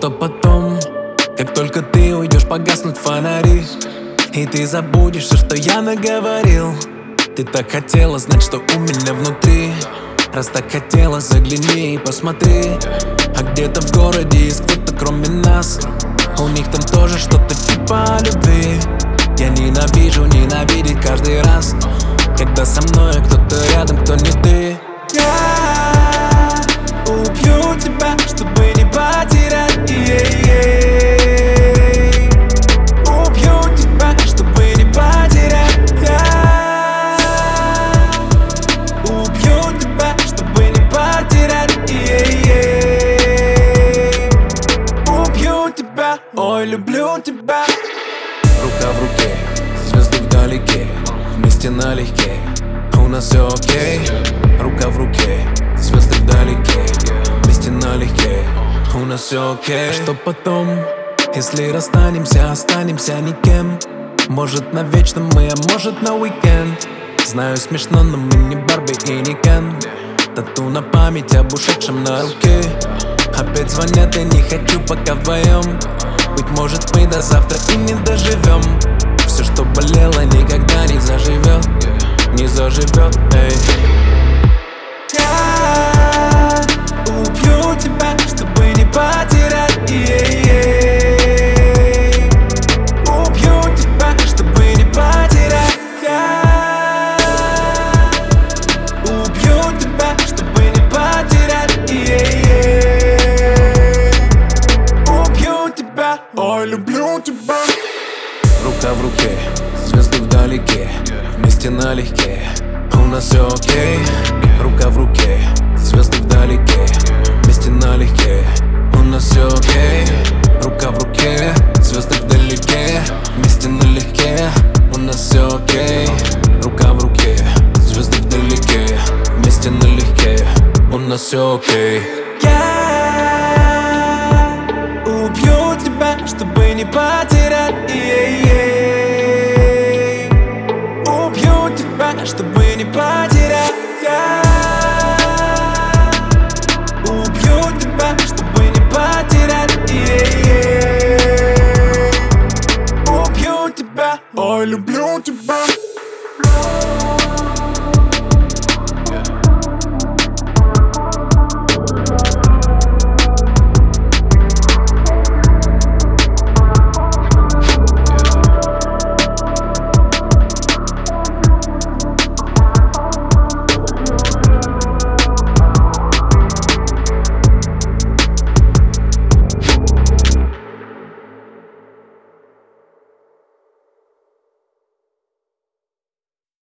что потом? Как только ты уйдешь, погаснут фонари, и ты забудешь все, что я наговорил. Ты так хотела знать, что у меня внутри. Раз так хотела, загляни и посмотри. А где-то в городе есть кто-то кроме нас. У них там тоже что-то типа любви. Я ненавижу ненавидеть каждый раз, когда со мной кто-то рядом, кто не ты. Я убью тебя, чтобы не потерять. Убью тебя, чтобы не потерять. Я убью тебя, чтобы не потерять. Убью тебя, ой, люблю тебя. Рука в руке, звезды вдалеке, вместе налегке, у нас все окей. Рука в руке, звезды вдалеке, вместе налегке, у нас все окей. Что потом, если расстанемся, останемся никем? Может навечно мы, а может на уикенд. Знаю, смешно, но мы не Барби и не Кен. Тату на память об ушедшем на руке. Опять звонят, я не хочу пока вдвоем. Быть может, мы до завтра и не доживем. Все, что болело, никогда не заживет. Не заживет, эй. Я убью тебя, чтобы не потерять. Убью тебя, чтобы не потерять. Я убью тебя, чтобы не потерять. Убью тебя, ой, люблю тебя. Рука в руке, звезды вдалеке, вместе налегке, у нас все окей. Рука в руке, звезды вдалеке, вместе налегке, у нас все окей. Рука в руке, звезды вдалеке, вместе налегке, у нас все окей. Рука в руке, звезды вдалеке, вместе налегке, у нас все окей. Я убью тебя, чтобы не потерять. Убью тебя, чтобы не потерять. Я убью тебя, чтобы не потерять. Убью тебя, ой, люблю тебя.